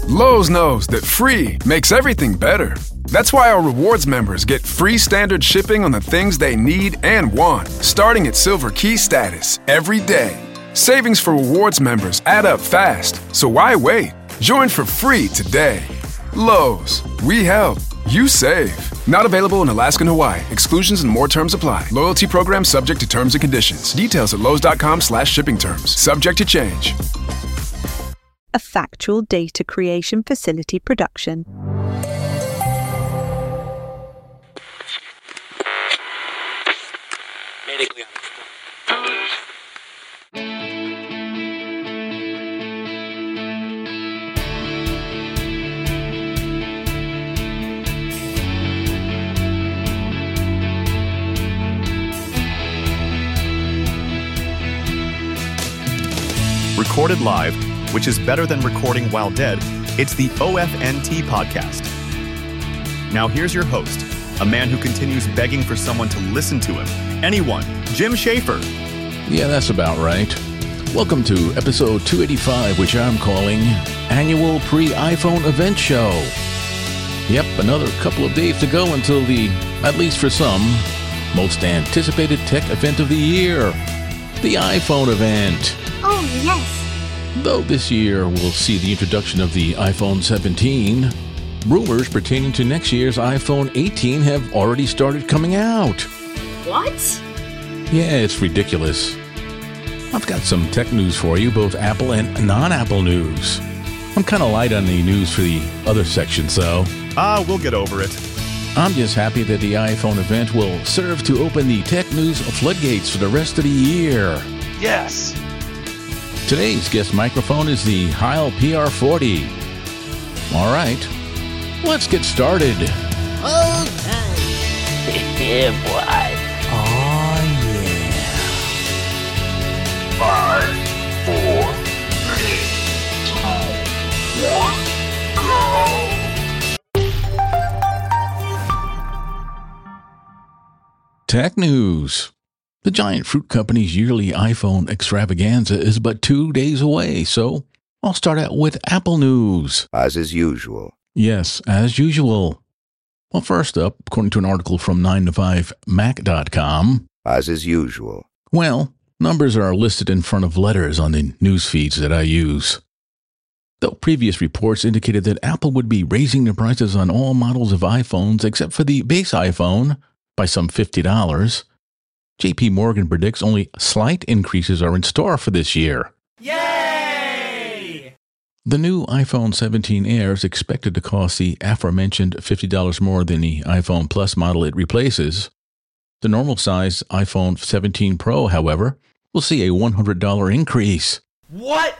Lowe's knows that free makes everything better. That's why our rewards members get free standard shipping on the things they need and want, starting at Silver Key status every day. Savings for rewards members add up fast, so why wait? Join for free today. Lowe's, we help, you save. Not available in Alaska and Hawaii. Exclusions and more terms apply. Loyalty program subject to terms and conditions. Details at lowes.com/shipping terms. Subject to change. A factual data creation facility production. Recorded live, which is better than recording while dead, it's the OFNT podcast. Now here's your host, a man who continues begging for someone to listen to him. Anyone, Jim Schaefer. Yeah, that's about right. Welcome to episode 285, which I'm calling Annual Pre-iPhone Event Show. Yep, another couple of days to go until the, at least for some, most anticipated tech event of the year, the iPhone event. Oh, yes. Though this year we'll see the introduction of the iPhone 17, rumors pertaining to next year's iPhone 18 have already started coming out. What? Yeah, it's ridiculous. I've got some tech news for you, both Apple and non-Apple news. I'm kind of light on the news for the other sections, though. We'll get over it. I'm just happy that the iPhone event will serve to open the tech news floodgates for the rest of the year. Yes! Today's guest microphone is the Heil PR40. All right, let's get started. Okay. Yeah, boy. Oh, yeah. 5, 4, 3, 2, 1, go! Tech news. The giant fruit company's yearly iPhone extravaganza is but 2 days away, so I'll start out with Apple news. As is usual. Yes, as usual. Well, first up, according to an article from 9to5mac.com. As is usual. Well, numbers are listed in front of letters on the news feeds that I use. Though previous reports indicated that Apple would be raising the prices on all models of iPhones except for the base iPhone by some $50, JP Morgan predicts only slight increases are in store for this year. Yay! The new iPhone 17 Air is expected to cost the aforementioned $50 more than the iPhone Plus model it replaces. The normal size iPhone 17 Pro, however, will see a $100 increase. What?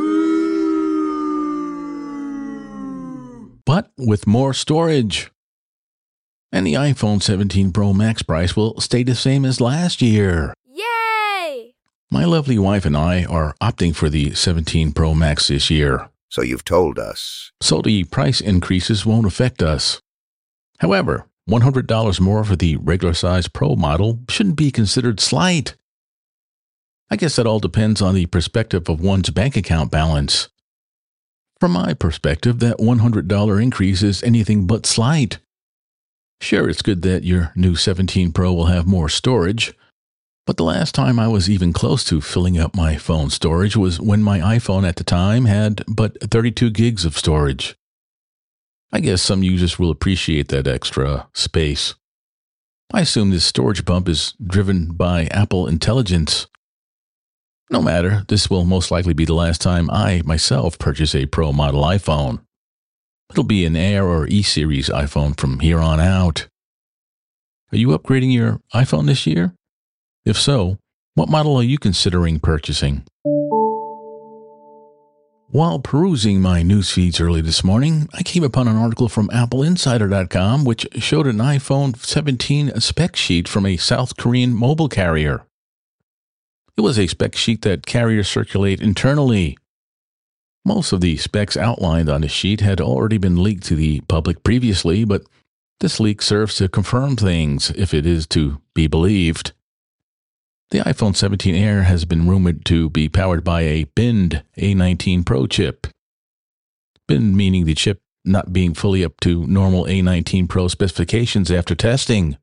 But with more storage. And the iPhone 17 Pro Max price will stay the same as last year. Yay! My lovely wife and I are opting for the 17 Pro Max this year. So you've told us. So the price increases won't affect us. However, $100 more for the regular size Pro model shouldn't be considered slight. I guess that all depends on the perspective of one's bank account balance. From my perspective, that $100 increase is anything but slight. Sure, it's good that your new 17 Pro will have more storage, but the last time I was even close to filling up my phone storage was when my iPhone at the time had but 32 gigs of storage. I guess some users will appreciate that extra space. I assume this storage bump is driven by Apple Intelligence. No matter, this will most likely be the last time I myself purchase a Pro model iPhone. It'll be an Air or E-Series iPhone from here on out. Are you upgrading your iPhone this year? If so, what model are you considering purchasing? While perusing my news feeds early this morning, I came upon an article from AppleInsider.com which showed an iPhone 17 spec sheet from a South Korean mobile carrier. It was a spec sheet that carriers circulate internally. Most of the specs outlined on the sheet had already been leaked to the public previously, but this leak serves to confirm things, if it is to be believed. The iPhone 17 Air has been rumored to be powered by a binned A19 Pro chip. been meaning the chip not being fully up to normal A19 Pro specifications after testing.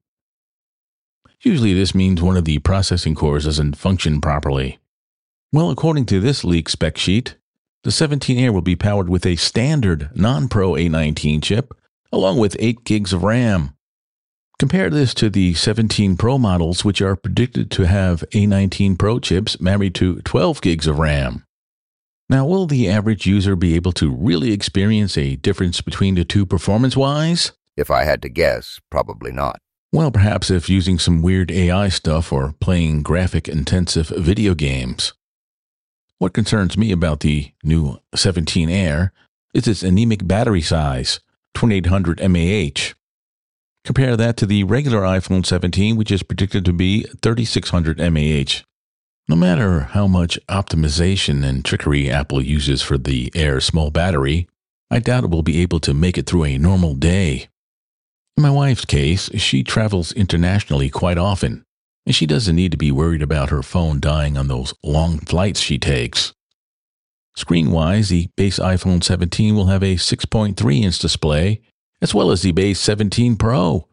Usually this means one of the processing cores doesn't function properly. Well, according to this leak spec sheet, the 17 Air will be powered with a standard non-Pro A19 chip, along with 8 gigs of RAM. Compare this to the 17 Pro models, which are predicted to have A19 Pro chips married to 12 gigs of RAM. Now, will the average user be able to really experience a difference between the two performance-wise? If I had to guess, probably not. Well, perhaps if using some weird AI stuff or playing graphic-intensive video games. What concerns me about the new 17 Air is its anemic battery size, 2800 mAh. Compare that to the regular iPhone 17, which is predicted to be 3600 mAh. No matter how much optimization and trickery Apple uses for the Air's small battery, I doubt it will be able to make it through a normal day. In my wife's case, she travels internationally quite often, and she doesn't need to be worried about her phone dying on those long flights she takes. Screen-wise, the base iPhone 17 will have a 6.3-inch display, as well as the base 17 Pro.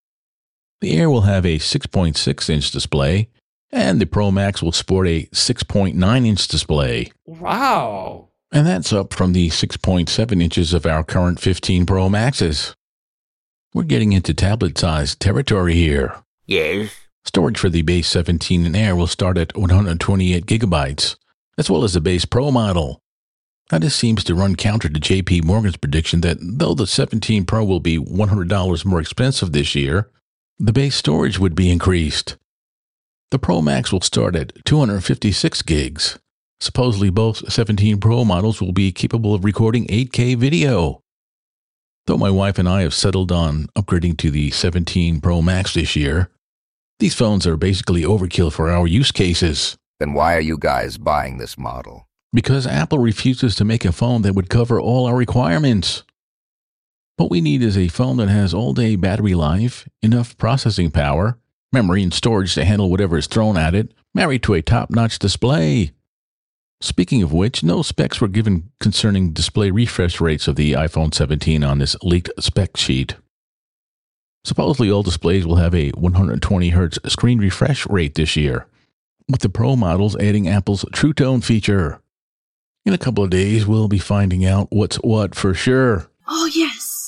The Air will have a 6.6-inch display, and the Pro Max will sport a 6.9-inch display. Wow! And that's up from the 6.7 inches of our current 15 Pro Maxes. We're getting into tablet-sized territory here. Yes. Storage for the base 17 and Air will start at 128 gigabytes, as well as the base Pro model. Now, this seems to run counter to JP Morgan's prediction that though the 17 Pro will be $100 more expensive this year, the base storage would be increased. The Pro Max will start at 256 gigs. Supposedly both 17 Pro models will be capable of recording 8K video. Though my wife and I have settled on upgrading to the 17 Pro Max this year, these phones are basically overkill for our use cases. Then why are you guys buying this model? Because Apple refuses to make a phone that would cover all our requirements. What we need is a phone that has all-day battery life, enough processing power, memory and storage to handle whatever is thrown at it, married to a top-notch display. Speaking of which, no specs were given concerning display refresh rates of the iPhone 17 on this leaked spec sheet. Supposedly all displays will have a 120 Hz screen refresh rate this year, with the Pro models adding Apple's True Tone feature. In a couple of days, we'll be finding out what's what for sure. Oh, yes.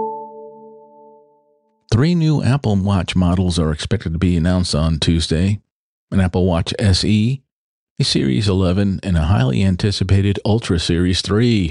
3 new Apple Watch models are expected to be announced on Tuesday: an Apple Watch SE, a Series 11, and a highly anticipated Ultra Series 3.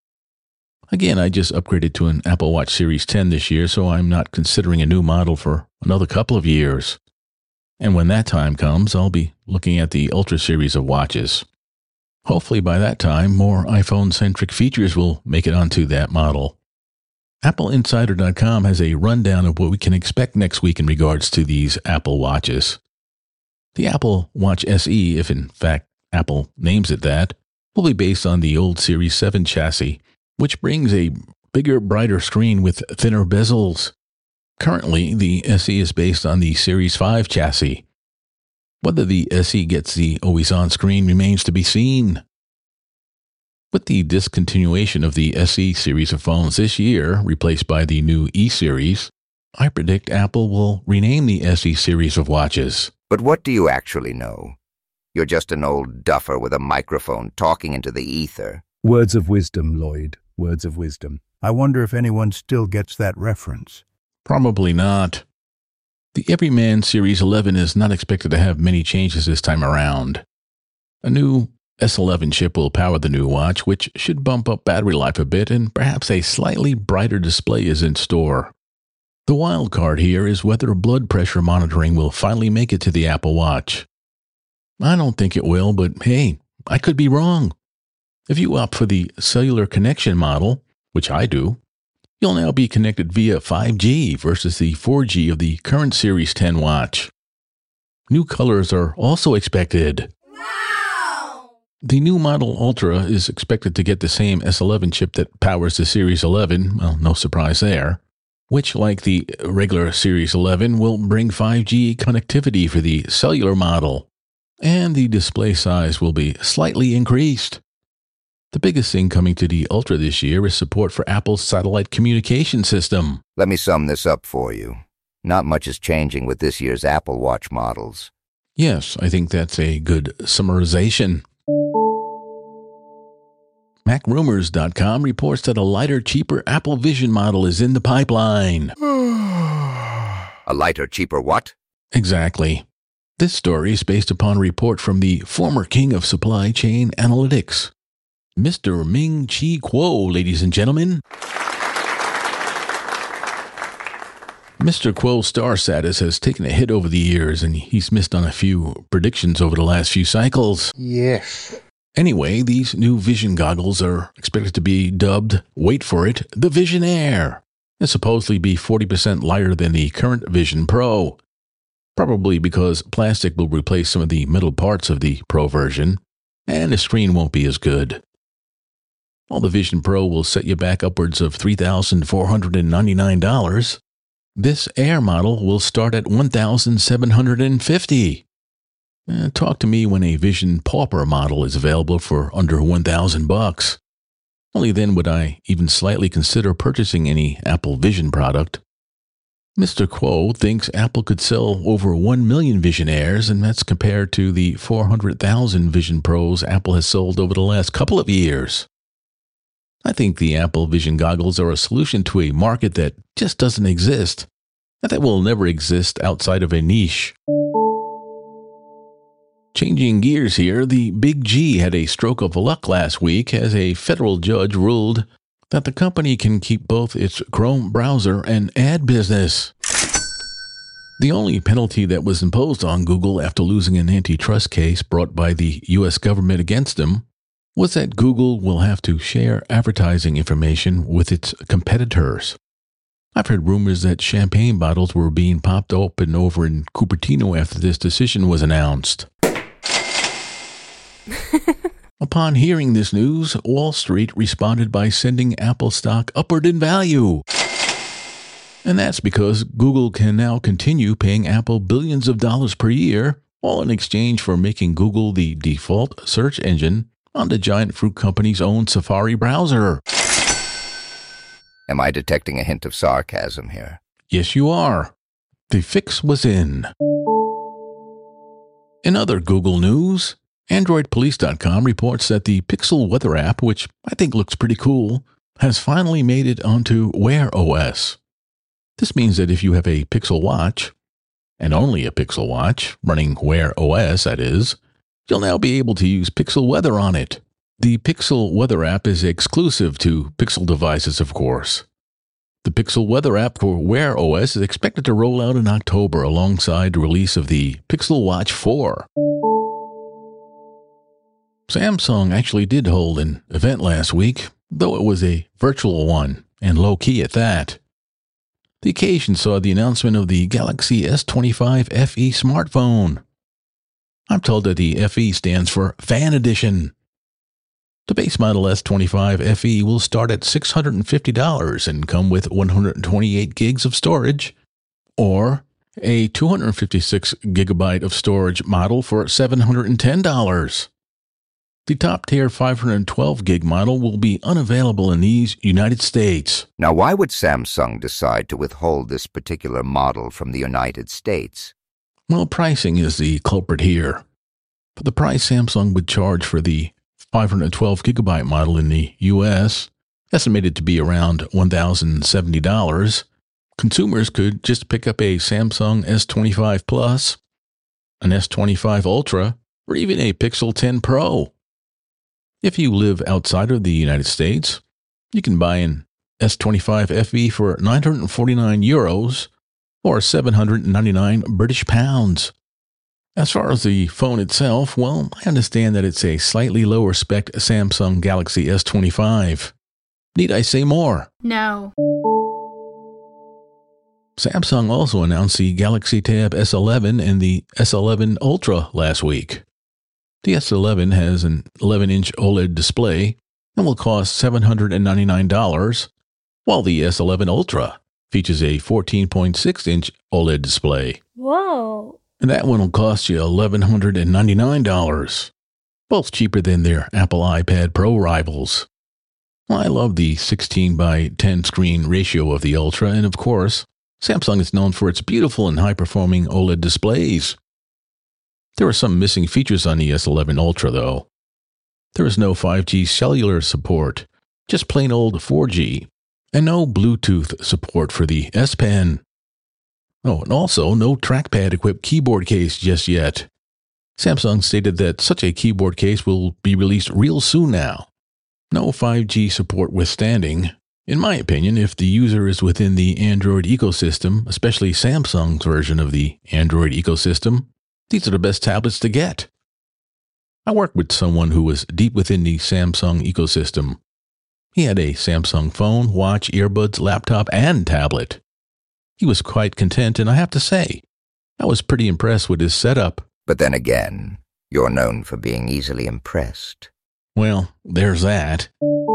Again, I just upgraded to an Apple Watch Series 10 this year, so I'm not considering a new model for another couple of years. And when that time comes, I'll be looking at the Ultra series of watches. Hopefully by that time, more iPhone-centric features will make it onto that model. AppleInsider.com has a rundown of what we can expect next week in regards to these Apple Watches. The Apple Watch SE, if in fact Apple names it that, will be based on the old Series 7 chassis, which brings a bigger, brighter screen with thinner bezels. Currently, the SE is based on the Series 5 chassis. Whether the SE gets the always-on screen remains to be seen. With the discontinuation of the SE series of phones this year, replaced by the new E series, I predict Apple will rename the SE series of watches. But what do you actually know? You're just an old duffer with a microphone talking into the ether. Words of wisdom, Lloyd. Words of wisdom. I wonder if anyone still gets that reference. Probably not. The Everyman Series 11 is not expected to have many changes this time around. A new S11 chip will power the new watch, which should bump up battery life a bit, and perhaps a slightly brighter display is in store. The wild card here is whether blood pressure monitoring will finally make it to the Apple Watch. I don't think it will, but hey, I could be wrong. If you opt for the cellular connection model, which I do, you'll now be connected via 5G versus the 4G of the current Series 10 watch. New colors are also expected. Wow! The new model Ultra is expected to get the same S11 chip that powers the Series 11, well, no surprise there, which, like the regular Series 11, will bring 5G connectivity for the cellular model, and the display size will be slightly increased. The biggest thing coming to the Ultra this year is support for Apple's satellite communication system. Let me sum this up for you. Not much is changing with this year's Apple Watch models. Yes, I think that's a good summarization. MacRumors.com reports that a lighter, cheaper Apple Vision model is in the pipeline. A lighter, cheaper what? Exactly. This story is based upon a report from the former king of supply chain analytics, Mr. Ming-Chi Kuo, ladies and gentlemen. Mr. Kuo's star status has taken a hit over the years, and he's missed on a few predictions over the last few cycles. Yes. Anyway, these new Vision goggles are expected to be dubbed, wait for it, the Vision Air, and supposedly be 40% lighter than the current Vision Pro. Probably because plastic will replace some of the metal parts of the Pro version, and the screen won't be as good. While the Vision Pro will set you back upwards of $3,499, this Air model will start at $1,750. Talk to me when a Vision Pauper model is available for under $1,000. Only then would I even slightly consider purchasing any Apple Vision product. Mr. Kuo thinks Apple could sell over 1 million Vision Airs, and that's compared to the 400,000 Vision Pros Apple has sold over the last couple of years. I think the Apple Vision goggles are a solution to a market that just doesn't exist, and that will never exist outside of a niche. Changing gears here, the Big G had a stroke of luck last week as a federal judge ruled that the company can keep both its Chrome browser and ad business. The only penalty that was imposed on Google after losing an antitrust case brought by the U.S. government against them was that Google will have to share advertising information with its competitors. I've heard rumors that champagne bottles were being popped open over in Cupertino after this decision was announced. Upon hearing this news, Wall Street responded by sending Apple stock upward in value. And that's because Google can now continue paying Apple billions of dollars per year, all in exchange for making Google the default search engine on the giant fruit company's own Safari browser. Am I detecting a hint of sarcasm here? Yes, you are. The fix was in. In other Google news, AndroidPolice.com reports that the Pixel Weather app, which I think looks pretty cool, has finally made it onto Wear OS. This means that if you have a Pixel Watch, and only a Pixel Watch, running Wear OS that is, you'll now be able to use Pixel Weather on it. The Pixel Weather app is exclusive to Pixel devices, of course. The Pixel Weather app for Wear OS is expected to roll out in October alongside the release of the Pixel Watch 4. Samsung actually did hold an event last week, though it was a virtual one, and low-key at that. The occasion saw the announcement of the Galaxy S25 FE smartphone. I'm told that the FE stands for Fan Edition. The base model S25 FE will start at $650 and come with 128 gigs of storage, or a 256 gigabyte of storage model for $710. The top-tier 512 gig model will be unavailable in these United States. Now, why would Samsung decide to withhold this particular model from the United States? Well, pricing is the culprit here. For the price Samsung would charge for the 512 gigabyte model in the U.S., estimated to be around $1,070, consumers could just pick up a Samsung S25 Plus, an S25 Ultra, or even a Pixel 10 Pro. If you live outside of the United States, you can buy an S25 FE for €949 or 799 British pounds. As far as the phone itself, well, I understand that it's a slightly lower spec Samsung Galaxy S25. Need I say more? No. Samsung also announced the Galaxy Tab S11 and the S11 Ultra last week. The S11 has an 11-inch OLED display and will cost $799, while the S11 Ultra features a 14.6-inch OLED display. Whoa. And that one will cost you $1,199. both cheaper than their Apple iPad Pro rivals. Well, I love the 16:10 screen ratio of the Ultra, and of course, Samsung is known for its beautiful and high-performing OLED displays. There are some missing features on the S11 Ultra, though. There is no 5G cellular support, just plain old 4G, and no Bluetooth support for the S Pen. Oh, and also no trackpad-equipped keyboard case just yet. Samsung stated that such a keyboard case will be released real soon now. No 5G support withstanding. In my opinion, if the user is within the Android ecosystem, especially Samsung's version of the Android ecosystem, these are the best tablets to get. I worked with someone who was deep within the Samsung ecosystem. He had a Samsung phone, watch, earbuds, laptop, and tablet. He was quite content, and I have to say, I was pretty impressed with his setup. But then again, you're known for being easily impressed. Well, there's that.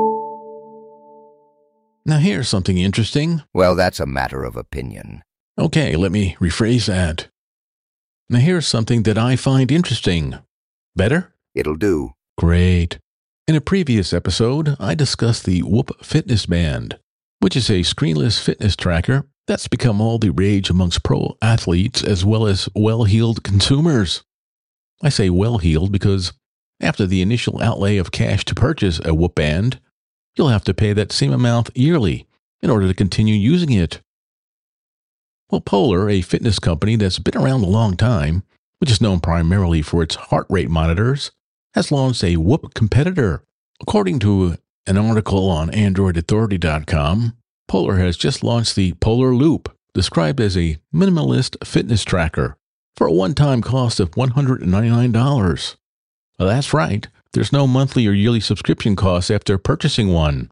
Now here's something interesting. Well, that's a matter of opinion. Okay, let me rephrase that. Now here's something that I find interesting. Better? It'll do. Great. In a previous episode, I discussed the Whoop Fitness Band, which is a screenless fitness tracker that's become all the rage amongst pro athletes as well as well-heeled consumers. I say well-heeled because after the initial outlay of cash to purchase a Whoop Band, you'll have to pay that same amount yearly in order to continue using it. Well, Polar, a fitness company that's been around a long time, which is known primarily for its heart rate monitors, has launched a Whoop competitor. According to an article on AndroidAuthority.com, Polar has just launched the Polar Loop, described as a minimalist fitness tracker, for a one-time cost of $199. Well, that's right. There's no monthly or yearly subscription cost after purchasing one.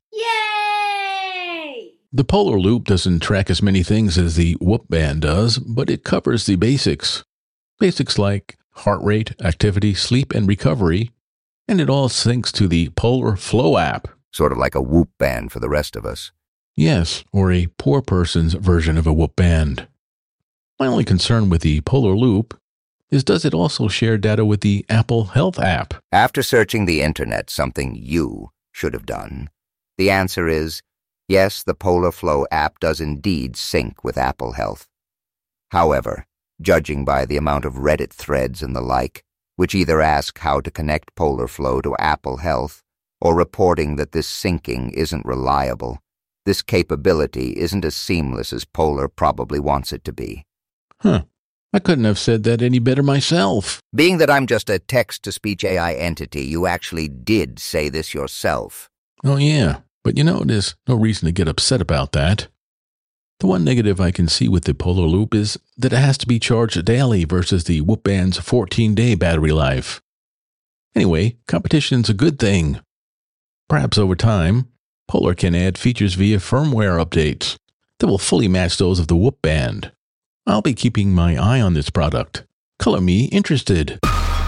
Yay! The Polar Loop doesn't track as many things as the Whoop Band does, but it covers the basics. Basics like heart rate, activity, sleep, and recovery, and it all syncs to the Polar Flow app. Sort of like a Whoop Band for the rest of us. Yes, or a poor person's version of a Whoop Band. My only concern with the Polar Loop is does it also share data with the Apple Health app? After searching the internet, something you should have done, the answer is, yes, the Polar Flow app does indeed sync with Apple Health. However, judging by the amount of Reddit threads and the like, which either ask how to connect Polar Flow to Apple Health or reporting that this syncing isn't reliable, this capability isn't as seamless as Polar probably wants it to be. Huh. I couldn't have said that any better myself. Being that I'm just a text-to-speech AI entity, you actually did say this yourself. Oh, yeah. But there's no reason to get upset about that. The one negative I can see with the Polar Loop is that it has to be charged daily versus the Whoop Band's 14-day battery life. Anyway, competition's a good thing. Perhaps over time, Polar can add features via firmware updates that will fully match those of the Whoop Band. I'll be keeping my eye on this product. Color me interested.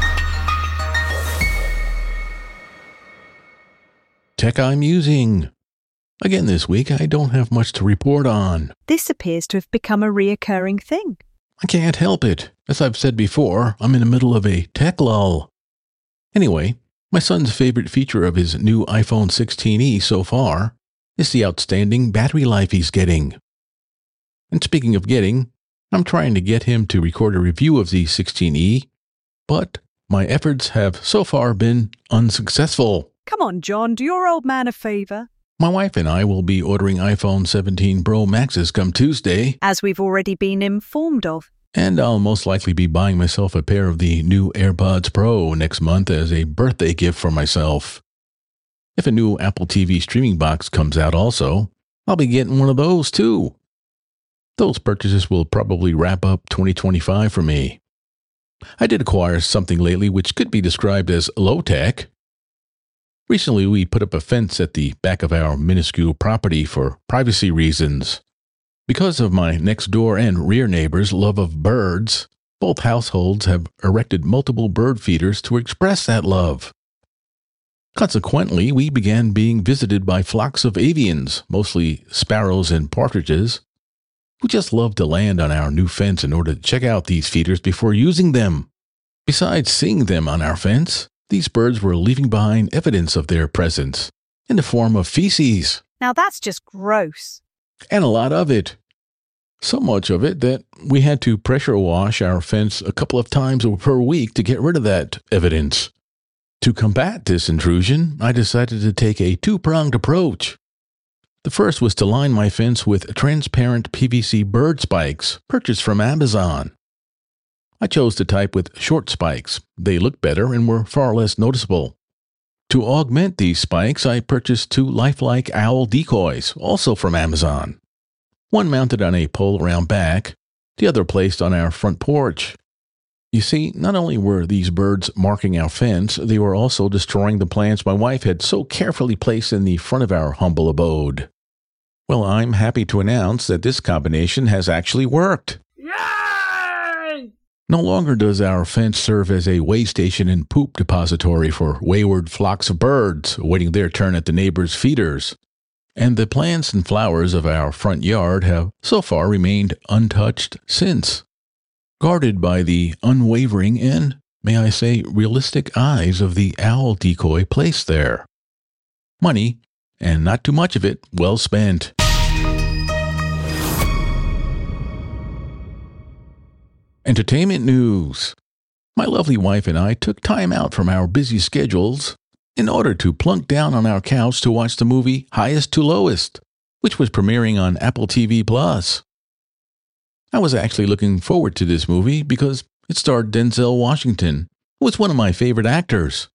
Tech I'm using. Again this week, I don't have much to report on. This appears to have become a reoccurring thing. I can't help it. As I've said before, I'm in the middle of a tech lull. Anyway, my son's favorite feature of his new iPhone 16e so far is the outstanding battery life he's getting. And speaking of getting, I'm trying to get him to record a review of the 16e, but my efforts have so far been unsuccessful. Come on, John, do your old man a favor. My wife and I will be ordering iPhone 17 Pro Maxes come Tuesday, as we've already been informed of. And I'll most likely be buying myself a pair of the new AirPods Pro next month as a birthday gift for myself. If a new Apple TV streaming box comes out also, I'll be getting one of those too. Those purchases will probably wrap up 2025 for me. I did acquire something lately which could be described as low-tech. Recently, we put up a fence at the back of our minuscule property for privacy reasons. Because of my next-door and rear neighbors' love of birds, both households have erected multiple bird feeders to express that love. Consequently, we began being visited by flocks of avians, mostly sparrows and partridges, who just love to land on our new fence in order to check out these feeders before using them. Besides seeing them on our fence, These birds were leaving behind evidence of their presence in the form of feces. Now that's just gross. And a lot of it. So much of it that we had to pressure wash our fence a couple of times per week to get rid of that evidence. To combat this intrusion, I decided to take a two-pronged approach. The first was to line my fence with transparent PVC bird spikes purchased from Amazon. I chose the type with short spikes. They looked better and were far less noticeable. To augment these spikes, I purchased 2 lifelike owl decoys, also from Amazon. One mounted on a pole around back, the other placed on our front porch. You see, not only were these birds marking our fence, they were also destroying the plants my wife had so carefully placed in the front of our humble abode. Well, I'm happy to announce that this combination has actually worked. Yay! No longer does our fence serve as a way station and poop depository for wayward flocks of birds awaiting their turn at the neighbors' feeders. And the plants and flowers of our front yard have so far remained untouched since, guarded by the unwavering and, may I say, realistic eyes of the owl decoy placed there. Money, and not too much of it, well spent. Entertainment news. My lovely wife and I took time out from our busy schedules in order to plunk down on our couch to watch the movie Highest to Lowest, which was premiering on Apple TV+. I was actually looking forward to this movie because it starred Denzel Washington, who was one of my favorite actors.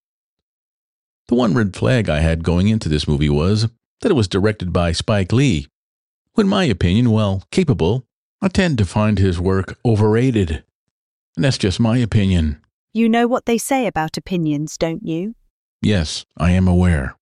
The one red flag I had going into this movie was that it was directed by Spike Lee, who, in my opinion, while capable, I tend to find his work overrated. And that's just my opinion. You know what they say about opinions, don't you? Yes, I am aware.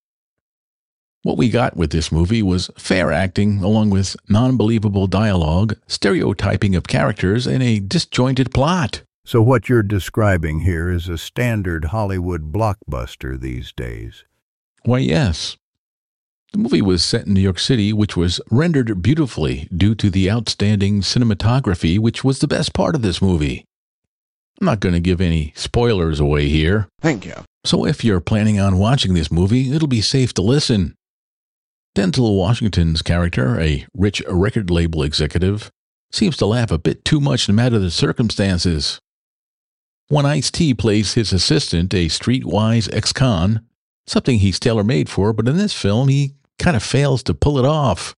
What we got with this movie was fair acting along with non-believable dialogue, stereotyping of characters, and a disjointed plot. So what you're describing here is a standard Hollywood blockbuster these days. Why, yes. The movie was set in New York City, which was rendered beautifully due to the outstanding cinematography, which was the best part of this movie. I'm not going to give any spoilers away here. Thank you. So if you're planning on watching this movie, it'll be safe to listen. Denzel Washington's character, a rich record label executive, seems to laugh a bit too much no matter the circumstances. When Ice-T plays his assistant, a streetwise ex-con, something he's tailor-made for, but in this film he kind of fails to pull it off.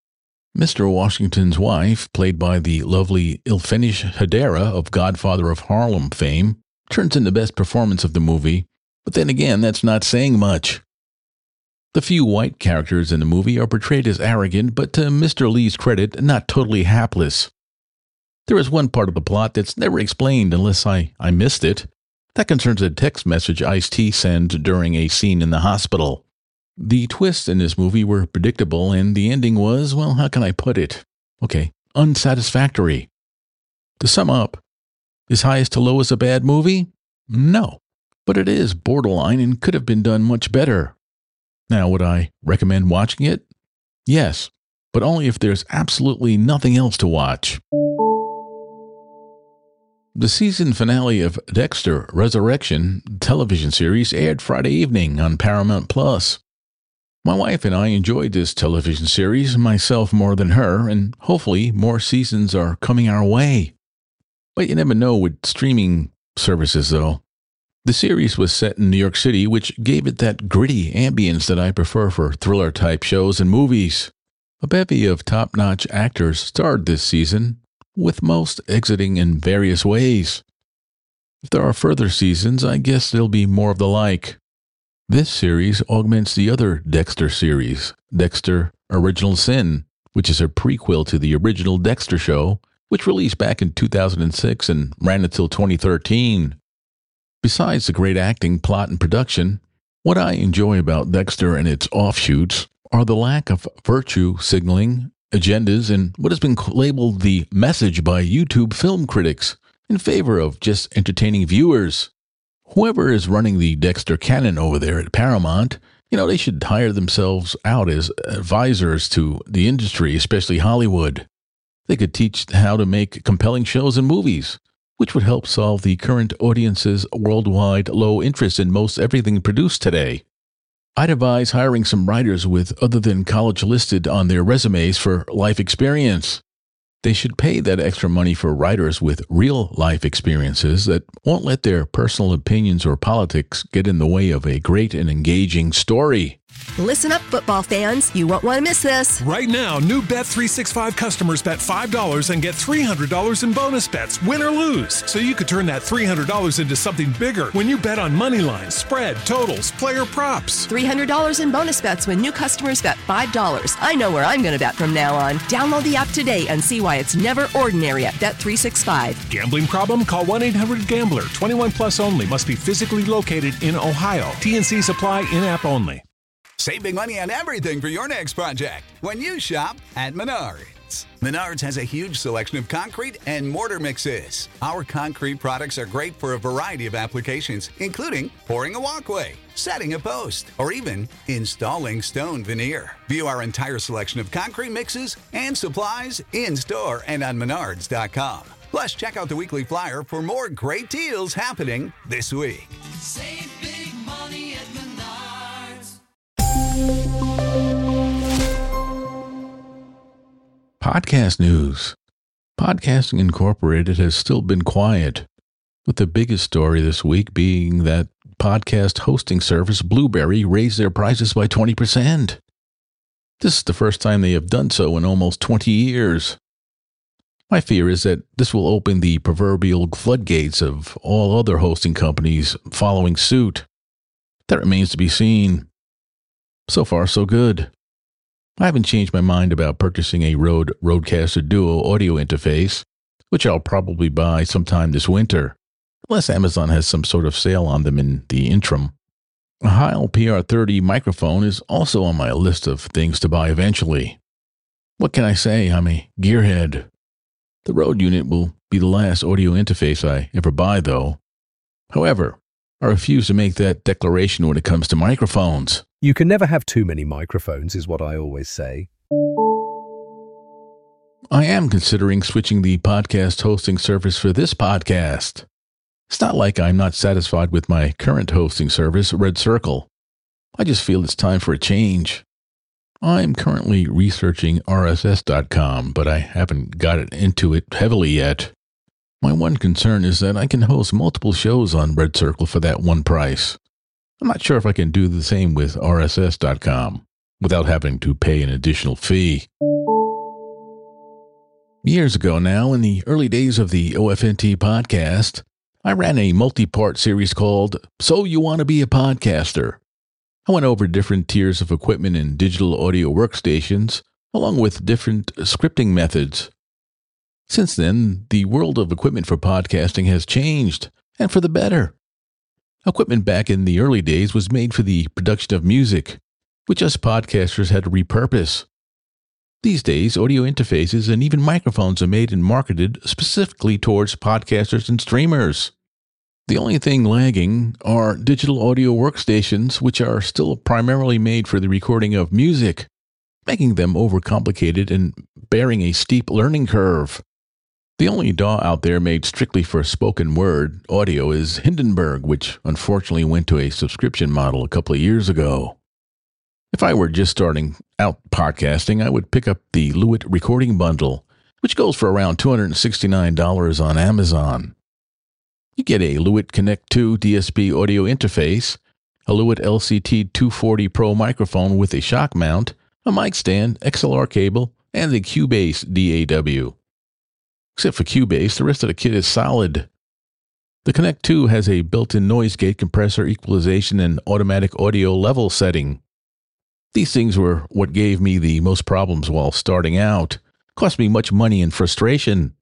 Mr. Washington's wife, played by the lovely Ilfenish Hedera of Godfather of Harlem fame, turns in the best performance of the movie, but then again, that's not saying much. The few white characters in the movie are portrayed as arrogant, but to Mr. Lee's credit, not totally hapless. There is one part of the plot that's never explained unless I missed it. That concerns a text message Ice-T sends during a scene in the hospital. The twists in this movie were predictable, and the ending was, well, how can I put it? Okay, unsatisfactory. To sum up, is Highest to Lowest a bad movie? No, but it is borderline and could have been done much better. Now, would I recommend watching it? Yes, but only if there's absolutely nothing else to watch. The season finale of Dexter Resurrection television series aired Friday evening on Paramount+. My wife and I enjoyed this television series, myself more than her, and hopefully more seasons are coming our way. But you never know with streaming services, though. The series was set in New York City, which gave it that gritty ambience that I prefer for thriller-type shows and movies. A bevy of top-notch actors starred this season, with most exiting in various ways. If there are further seasons, I guess there'll be more of the like. This series augments the other Dexter series, Dexter Original Sin, which is a prequel to the original Dexter show, which released back in 2006 and ran until 2013. Besides the great acting, plot, and production, what I enjoy about Dexter and its offshoots are the lack of virtue signaling, agendas, and what has been labeled the message by YouTube film critics in favor of just entertaining viewers. Whoever is running the Dexter canon over there at Paramount, they should hire themselves out as advisors to the industry, especially Hollywood. They could teach how to make compelling shows and movies, which would help solve the current audience's worldwide low interest in most everything produced today. I'd advise hiring some writers with other than college listed on their resumes for life experience. They should pay that extra money for writers with real life experiences that won't let their personal opinions or politics get in the way of a great and engaging story. Listen up, football fans. You won't want to miss this. Right now, new Bet365 customers bet $5 and get $300 in bonus bets, win or lose. So you could turn that $300 into something bigger when you bet on money lines, spread, totals, player props. $300 in bonus bets when new customers bet $5. I know where I'm going to bet from now on. Download the app today and see why it's never ordinary at Bet365. Gambling problem? Call 1-800-GAMBLER. 21 plus only. Must be physically located in Ohio. T&Cs apply, in-app only. Save big money on everything for your next project when you shop at Menards. Menards has a huge selection of concrete and mortar mixes. Our concrete products are great for a variety of applications, including pouring a walkway, setting a post, or even installing stone veneer. View our entire selection of concrete mixes and supplies in-store and on Menards.com. Plus, check out the weekly flyer for more great deals happening this week. Save big money at Menards. Podcast news. Podcasting Incorporated has still been quiet, with the biggest story this week being that podcast hosting service Blueberry raised their prices by 20%. This is the first time they have done so in almost 20 years. My fear is that this will open the proverbial floodgates of all other hosting companies following suit. That remains to be seen. So far, so good. I haven't changed my mind about purchasing a Rode Rodecaster Duo audio interface, which I'll probably buy sometime this winter, unless Amazon has some sort of sale on them in the interim. A Heil PR30 microphone is also on my list of things to buy eventually. What can I say? I'm a gearhead. The Rode unit will be the last audio interface I ever buy, though. However, I refuse to make that declaration when it comes to microphones. You can never have too many microphones, is what I always say. I am considering switching the podcast hosting service for this podcast. It's not like I'm not satisfied with my current hosting service, Red Circle. I just feel it's time for a change. I'm currently researching RSS.com, but I haven't got into it heavily yet. My one concern is that I can host multiple shows on Red Circle for that one price. I'm not sure if I can do the same with RSS.com without having to pay an additional fee. Years ago now, in the early days of the OFNT podcast, I ran a multi-part series called So You Want to Be a Podcaster. I went over different tiers of equipment and digital audio workstations, along with different scripting methods. Since then, the world of equipment for podcasting has changed, and for the better. Equipment back in the early days was made for the production of music, which us podcasters had to repurpose. These days, audio interfaces and even microphones are made and marketed specifically towards podcasters and streamers. The only thing lagging are digital audio workstations, which are still primarily made for the recording of music, making them overcomplicated and bearing a steep learning curve. The only DAW out there made strictly for spoken word audio is Hindenburg, which unfortunately went to a subscription model a couple of years ago. If I were just starting out podcasting, I would pick up the Lewitt Recording Bundle, which goes for around $269 on Amazon. You get a Lewitt Connect 2 DSP audio interface, a Lewitt LCT 240 Pro microphone with a shock mount, a mic stand, XLR cable, and the Cubase DAW. Except for Cubase, the rest of the kit is solid. The Connect 2 has a built-in noise gate compressor, equalization, and automatic audio level setting. These things were what gave me the most problems while starting out. Cost me much money and frustration.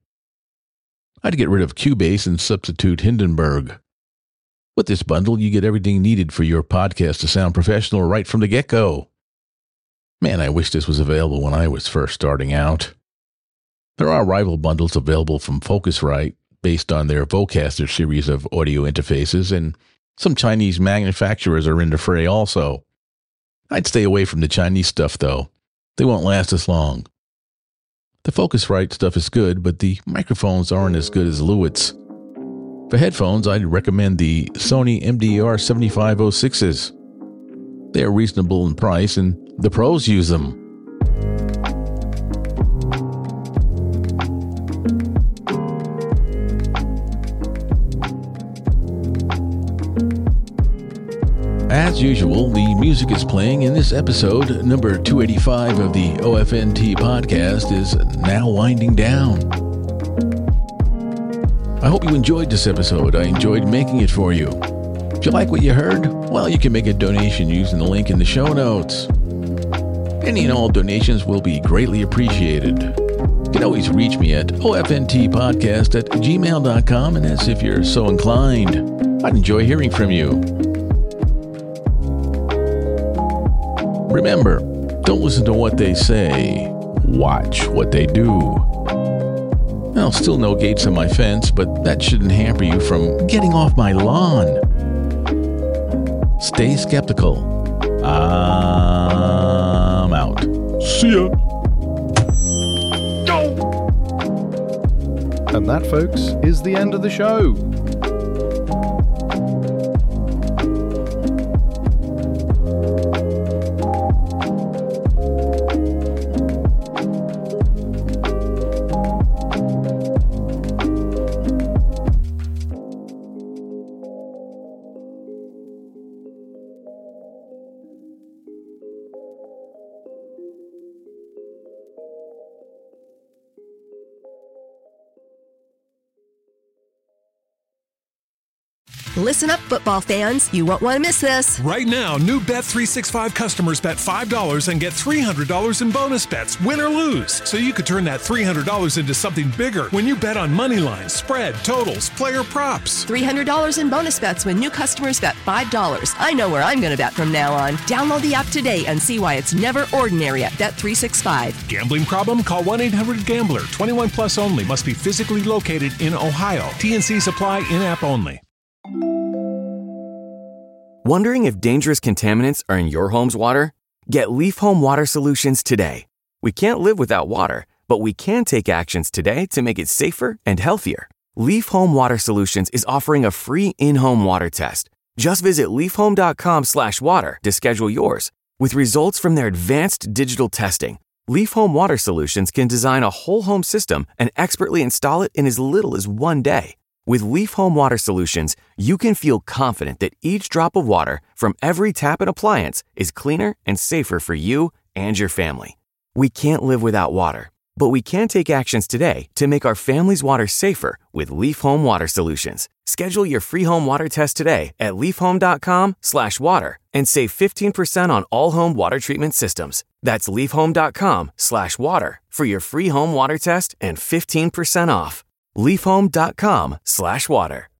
I'd get rid of Cubase and substitute Hindenburg. With this bundle, you get everything needed for your podcast to sound professional right from the get-go. Man, I wish this was available when I was first starting out. There are rival bundles available from Focusrite based on their Vocaster series of audio interfaces, and some Chinese manufacturers are in the fray also. I'd stay away from the Chinese stuff, though. They won't last as long. The Focusrite stuff is good, but the microphones aren't as good as Lewitt's. For headphones, I'd recommend the Sony MDR7506s. They are reasonable in price, and the pros use them. As usual, the music is playing, and this episode, number 285 of the OFNT podcast, is now winding down. I hope you enjoyed this episode. I enjoyed making it for you. If you like what you heard, well, you can make a donation using the link in the show notes. Any and all donations will be greatly appreciated. You can always reach me at ofntpodcast@gmail.com, and as if you're so inclined, I'd enjoy hearing from you. Remember, don't listen to what they say, watch what they do. Well, still no gates on my fence, but that shouldn't hamper you from getting off my lawn. Stay skeptical. I'm out. See ya. And that, folks, is the end of the show. Listen up, football fans. You won't want to miss this. Right now, new Bet365 customers bet $5 and get $300 in bonus bets, win or lose. So you could turn that $300 into something bigger when you bet on money lines, spread, totals, player props. $300 in bonus bets when new customers bet $5. I know where I'm going to bet from now on. Download the app today and see why it's never ordinary at Bet365. Gambling problem? Call 1-800-GAMBLER. 21 plus only. Must be physically located in Ohio. T&Cs apply. In-app only. Wondering if dangerous contaminants are in your home's water? Get Leaf Home Water Solutions today. We can't live without water, but we can take actions today to make it safer and healthier. Leaf Home Water Solutions is offering a free in-home water test. Just visit leafhome.com/water to schedule yours. With results from their advanced digital testing, Leaf Home Water Solutions can design a whole home system and expertly install it in as little as 1 day. With Leaf Home Water Solutions, you can feel confident that each drop of water from every tap and appliance is cleaner and safer for you and your family. We can't live without water, but we can take actions today to make our family's water safer with Leaf Home Water Solutions. Schedule your free home water test today at leafhome.com/water and save 15% on all home water treatment systems. That's leafhome.com/water for your free home water test and 15% off. leafhome.com/water.